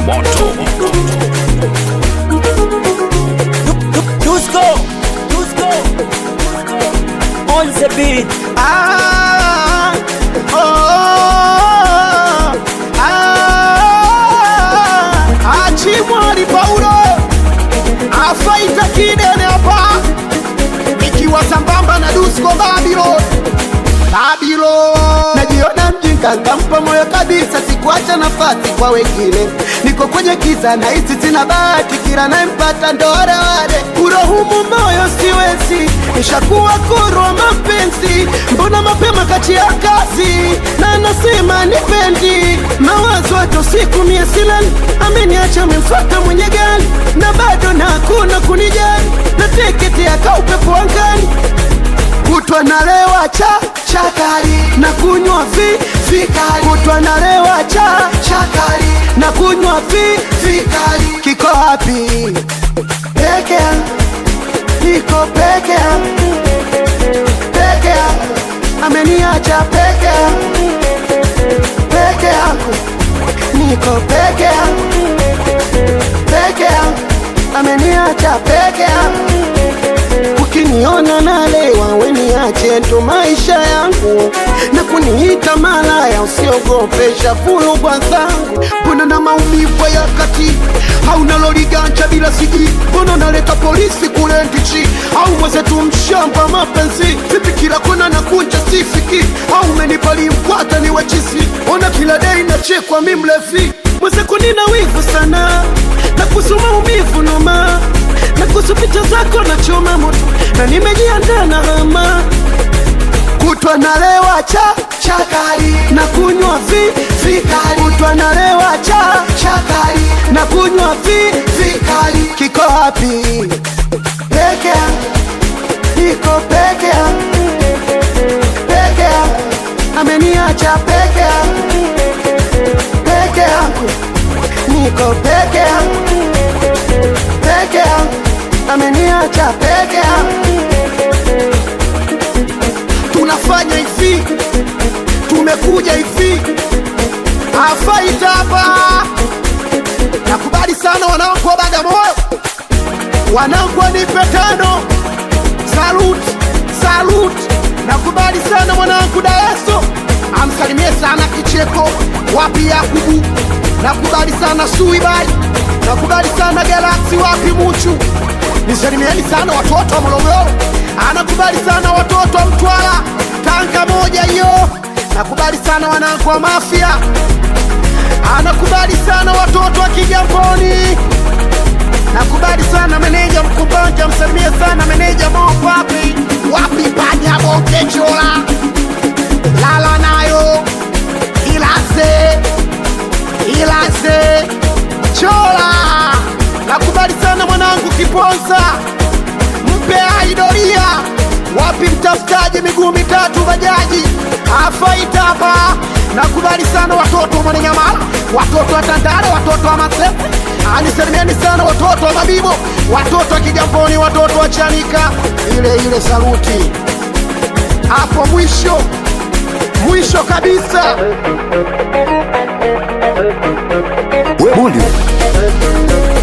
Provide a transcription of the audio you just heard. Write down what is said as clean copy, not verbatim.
moto. Dusko on the beat. Achimwali Paulo afaita kidene hapa, ikiwa sambamba na Dusko Babylon. Najiona mjinga ngampa moyo kabisa, sikuacha nafasi kwa wengine. Niko kwenye kiza na hisi sina bahati, kila nayempata ndo wale wale. Kurohumu moyo siwezi, nishakuwa kurwa mapenzi. Mbona mapema kati ya kazi, na nasema nipendi. Mawazo hata siku mie silali, ameniacha memfuata mwenye gani, na bado na hakuna kunijali. Na teketi ya kaupepo angani, kutwa nalewa chakari na kunywa vikali. Kutwa nalewa chakari na kunywa vikali. Kiko hapi pekea, niko pekea, pekea, ameniacha pekea, pekea, niko pekea, pekea, ameniacha pekea. Ukiniona nalewa weniache, ndo maisha yangu. Na kuniita malaya usiogopesha fulu kwa zangu. Mbona na maumivu ya kati, hauna lori ganja bila siji. Mbona naleta polisi kule ndichi, au mwezetu mshamba mapenzi. Vipi kila kona na kunja sifiki, au menipali mkwata ni wachisi. Ona kila day na chekwa mimlefi, mwezeko nina wivu sana. Na kusuma umivu noma, na kusupita zako na choma moto, na nimejiandaa na hama. Kutwa nalewa chakari na kunywa vikali. Kutwa nalewa chakari na kunywa vikali. Kiko hapi pekea, niko pekea, pekea, ameniacha pekea, pekea, niko pekea, pekea, ameniacha pekea. Tunafanya hivi, tumekuja hivi, afaita hapa. Nakubali sana wanangu wa Bagamoyo, wanangu wa nipe tano. Salute. Nakubali sana mwanangu Daeso, amsalimie sana Kicheko, wapi Yakubu. Nakubali sana Suibai, nakubali sana Galaxy, wapi Muchu. Nisalimieni sana watoto wa Morogoro, anakubali sana watoto wa Mtwara, Tanga moja hiyo. Nakubali sana wanangu wa Mafia, anakubali sana watoto wa Kigamboni. Nakubali sana meneja Mkumbanja, msalimie sana meneja Mongo, wapi Panya Bonge Chola, Lala nayo Ilase Chola. Nakubali sana mwanangu Kiponza, mpe aidoria, wapi mtafutaji miguu mitatu bajaji, afaita hapa. Nakubali sana watoto wa Mwananyamala, watoto wa Tandale, watoto wa Masepe, anisalimieni sana watoto wa Mabibo, watoto wa Kigamboni, watoto wa Chanika. Ile saluti hapo mwisho kabisa. Bully.